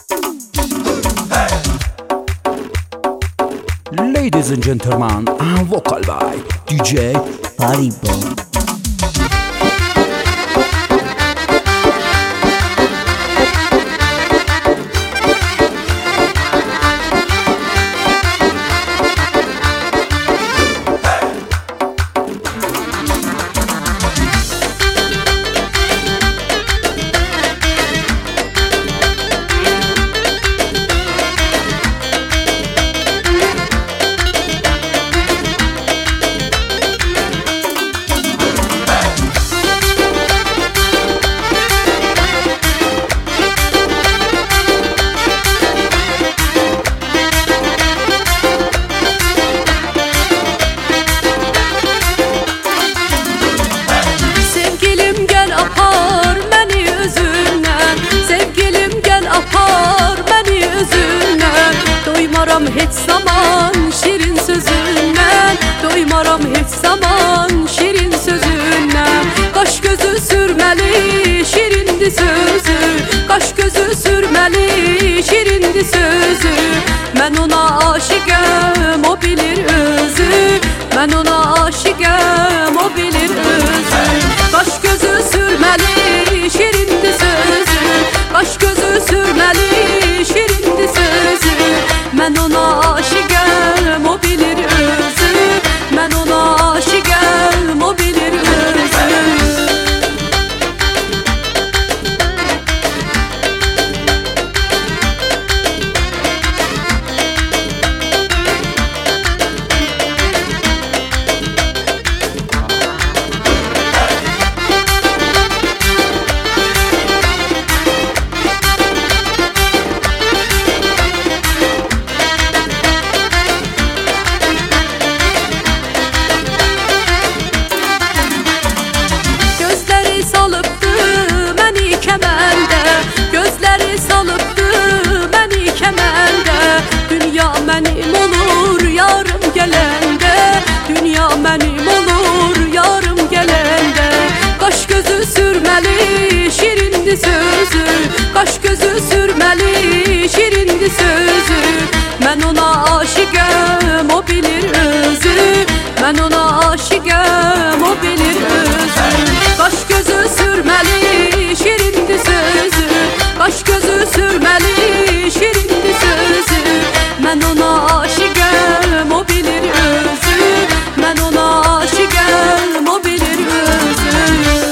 Ladies and gentlemen, vocal by DJ Haribo. Doymaram hiç zaman şirin sözünden, doymaram hiç zaman şirin sözünden. Kaş gözü sürmeli şirindi sözü, kaş gözü sürmeli şirindi sözü. Ben ona aşıkım, o bilir özü, ben ona aşıkım, o bilir özü. Kaş gözü sürmeli şirindi sözü, kaş gözü sürmeli şirindi sözü. Ben ona aşıkım, o bilir özü, ben ona aşıkım, o bilir özü. Gözleri salıptı beni kemende, dünya benim olur yarım gelende, dünya benim olur yarım gelende. Kaş gözü sürmeli şirindi sözü, kaş gözü sürmeli şirindi sözü. Ben ona aşıkım, o bilir özü, ben ona aşıkım, o bilir özü. Kaş gözü sürmeli şirindi sözü, kaş gözü sürmeli şirindi sözü. Ben ona aşıkım, o bilir özü, ben ona aşıkım, o bilir özü.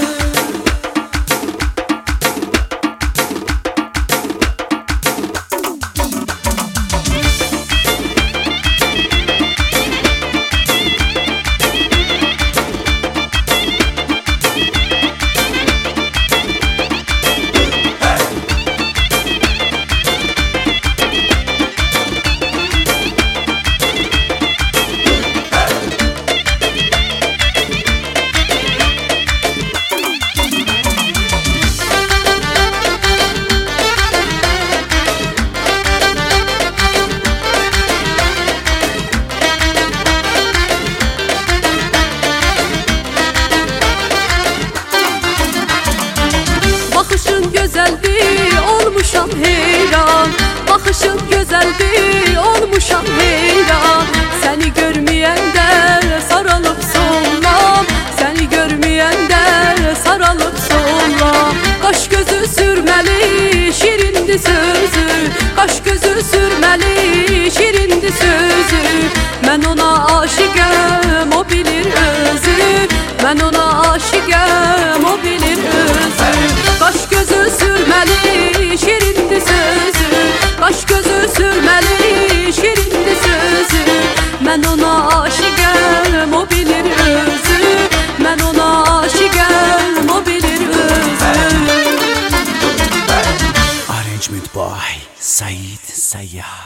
Bakışın güzeldi, olmuşam heyran. Bakışın güzeldi, olmuşam heyran. Seni görmeyende sarılıp sollam, seni görmeyende sarılıp sollam. Kaş gözü sürmeli şirindi sözü, kaş gözü sürmeli şirindi sözü. Ben ona aşıkım, o bilir özü, ben ona aşıkım, o bilir özü. Kaş gözü sürmeli şirindi sözü, kaş gözü sürmeli şirindi sözü. Ben ona aşıkım, o bilir özü, ben ona aşıkım, o bilir özü. Arrangement by Said Sayyah.